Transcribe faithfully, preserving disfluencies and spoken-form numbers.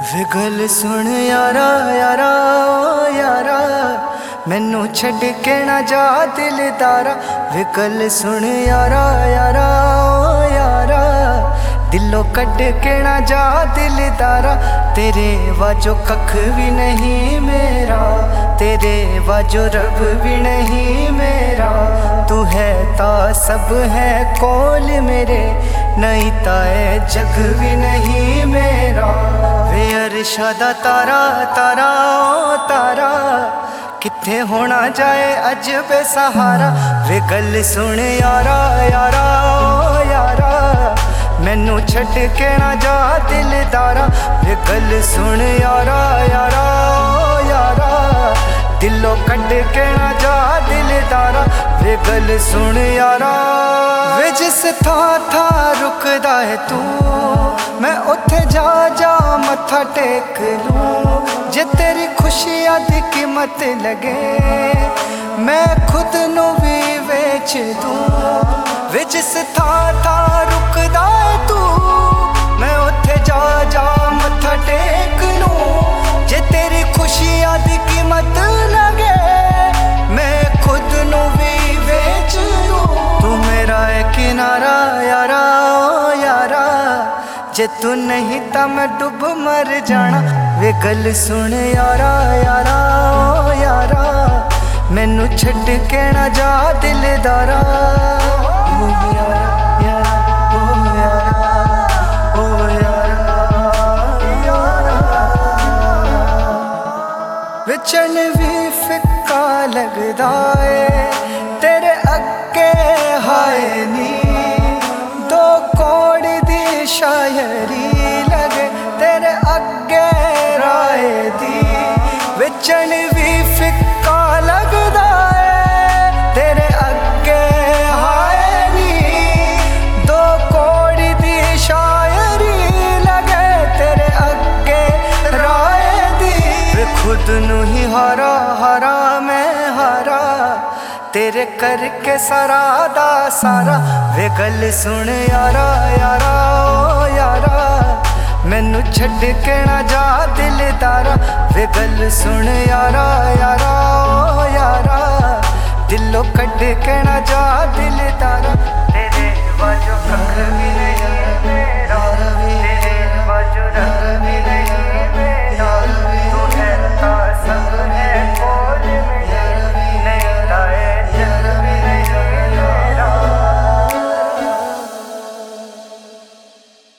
वे गल सुन यारा यारा ओ यारा, मैनू छड्ड के ना जा दिलदारा। वे गल सुन यारा यारा ओ यारा, दिलों कट के ना जा दिलदारा। तेरे वाजो कख भी नहीं मेरा, तेरे वाजो रब भी नहीं मेरा। तू है ता सब है कोल मेरे, नहीं ताए जग भी नहीं मेरा। वे अरशा दा तारा तारा ओ तारा, किथे होना जाए अज बेसहारा। वे गल सुन यारा यारा ओ यारा, मैनू छड्ड के ना जा दिलदारा। वे गल सुन यारा यारा ओ यारा, दिलों कट के ना जा दिलदारा। वे गल सुन यारा, वे जिस था था रुकदा है तू, मैं उथे जा जा मत्था टेक लूं। जे तेरी खुशियां दी कीमत लगे, मैं खुद नू भी वेच दूं। वे जिस था था रुकदा है तू, मैं उथे जा जा मत्था टेक लूं। जे तेरी खुशियां दी कीमत लगे, मैं खुद नू भी वेच दूं। तू मेरा है किनारा यारा ओ यारा, जे तू नहीं ता मैं डूब मर जाना। वे गल सुन यारा यारा ओ यारा, मैनू छड्ड के ना जा दिलदारा। ओ यारा यारा ओ यारा ओ यारा यारा, विचन भी फिक्का लगदा है तेरे अगे हाय नी। दो कोड़ी दी शायरी लगे तेरे अगे राय दी। विचन भी फिक्का लगदा है तेरे अगे हाय नी। दो कोड़ी दी शायरी लगे तेरे अगे राय दी। वे खुद नू ही हारा हारा मैं हारा, तेरे करके सारा दा सारा। वे गल सुन यारा यारा ओ यारा, मैनू छड्ड के ना जा दिलदारा। वे गल सुन यारा यारा ओ यारा, दिलों कट के ना जा दिलदारा।